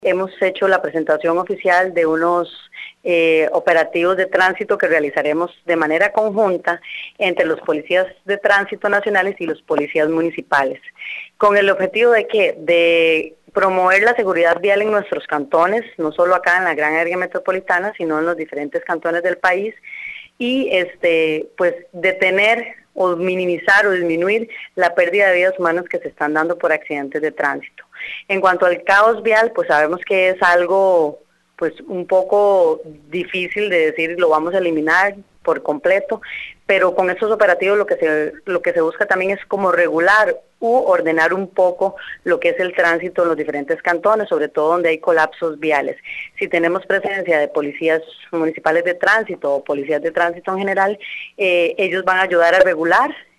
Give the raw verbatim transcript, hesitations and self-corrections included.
Hemos hecho la presentación oficial de unos eh, operativos de tránsito que realizaremos de manera conjunta entre los policías de tránsito nacionales y los policías municipales, con el objetivo de que de promover la seguridad vial en nuestros cantones, no solo acá en la gran área metropolitana, sino en los diferentes cantones del país, y este pues detener o minimizar o disminuir la pérdida de vidas humanas que se están dando por accidentes de tránsito. En cuanto al caos vial, pues sabemos que es algo pues un poco difícil de decir lo vamos a eliminar por completo, pero con estos operativos lo que se lo que se busca también es como regular u ordenar un poco lo que es el tránsito en los diferentes cantones, sobre todo donde hay colapsos viales. Si tenemos presencia de policías municipales de tránsito o policías de tránsito en general, eh, ellos van a ayudar a regular